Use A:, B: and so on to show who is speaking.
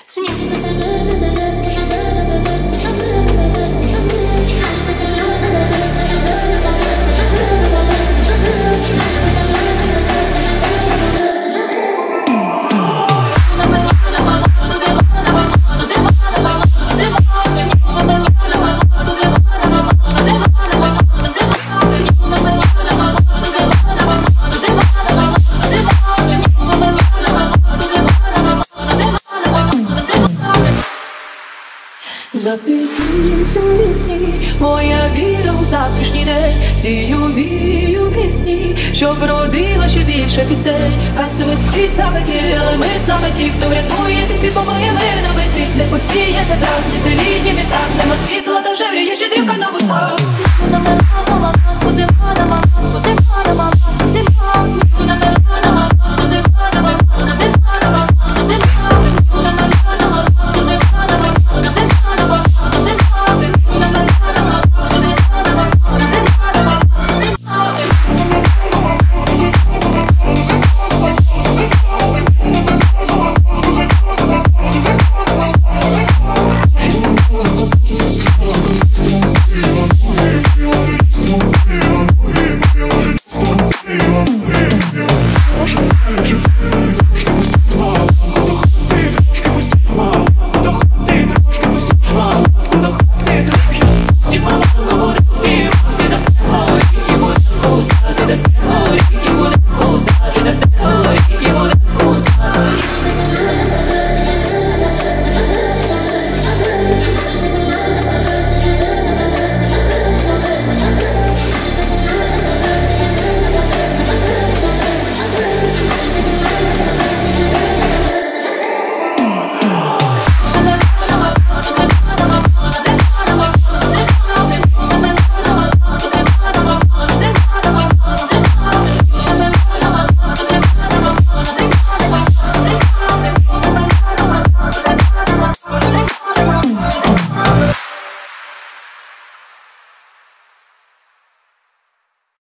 A: Засвітись у вікні, моя віра у завтрашній день. Сію вію пісні, щоб родила ще більше пісень. Хай свистить саме ті, але ми саме ті, хто врятує цей світ, помиє мир на меті. Не посіється страх, ні селідні міста, нема світла та жевріє щедрівка на вустах. Зима на мелана, зима на мелана, зима на мелана, зима на мелана.